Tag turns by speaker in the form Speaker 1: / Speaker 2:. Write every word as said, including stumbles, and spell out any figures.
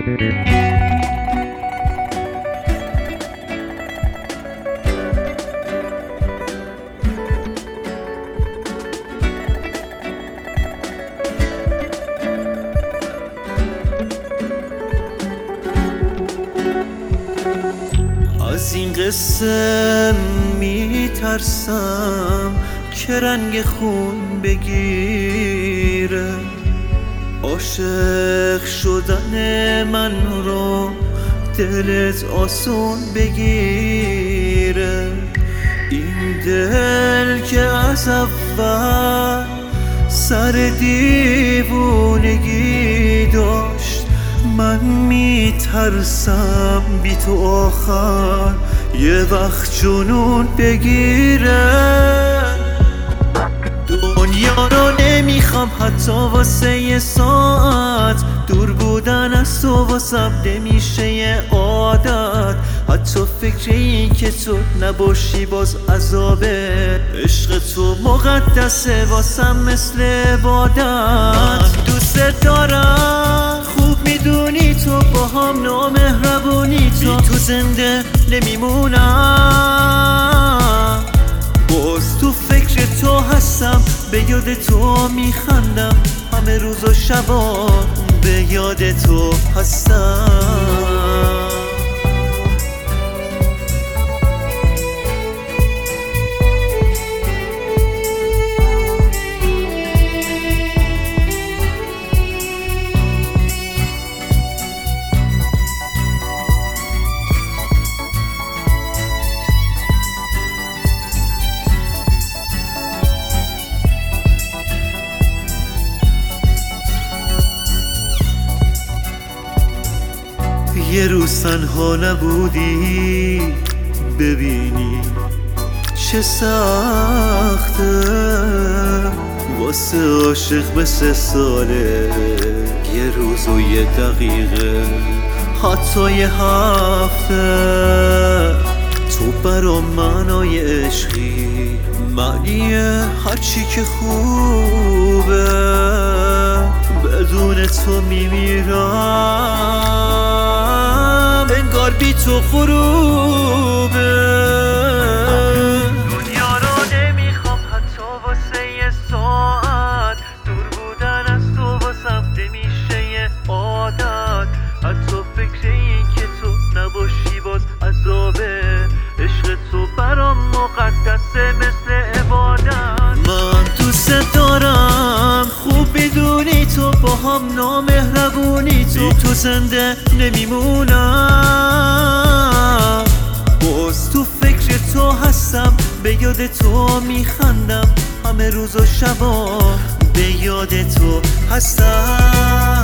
Speaker 1: از این قصه میترسم که رنگ خون بگیره، عاشق شدن من رو دلت آسون بگیره. این دل که از اول سر دیوونگی داشت، من میترسم بی تو آخر یه وقت جنون بگیره. دنیا رو نمیخوام حتی واسه یه ساعت، دور بودن از تو واسم نمیشه یه عادت. حتی فکر این که تو نباشی باز عذابه، عشق تو مقدسه واسم مثل عبادت. من دوست دارم، خوب میدونی تو با هم نامهربونی، تو تو زنده نمیمونم. باز تو فکر تو هستم، به یاد تو میخندم، همه روز و شبا به یاد تو هستم. یه روز تنها نبودی، ببینی چه سخته واسه عاشق مثل ساله. یه روز و یه دقیقه، حتی یه هفته، تو برا منای عشقی معنیه هرچی که خوبه. بدون تو میمیرم، انگار بی تو غروبه. دنیا رو نمیخوام حتی واسه یه ساعت، دور بودن از تو واسم نمیشه یه عادت. حتی فکر این که تو نباشی باز عذابه، عشق تو برام مقدسه مثل عبادت. من دوست دارم، خوب بدونی تو با هم نامهربونی، تو تو زنده نمیمونم. باز تو فکر تو هستم، به یاد تو میخندم، همه روز و شبا به یاد تو هستم.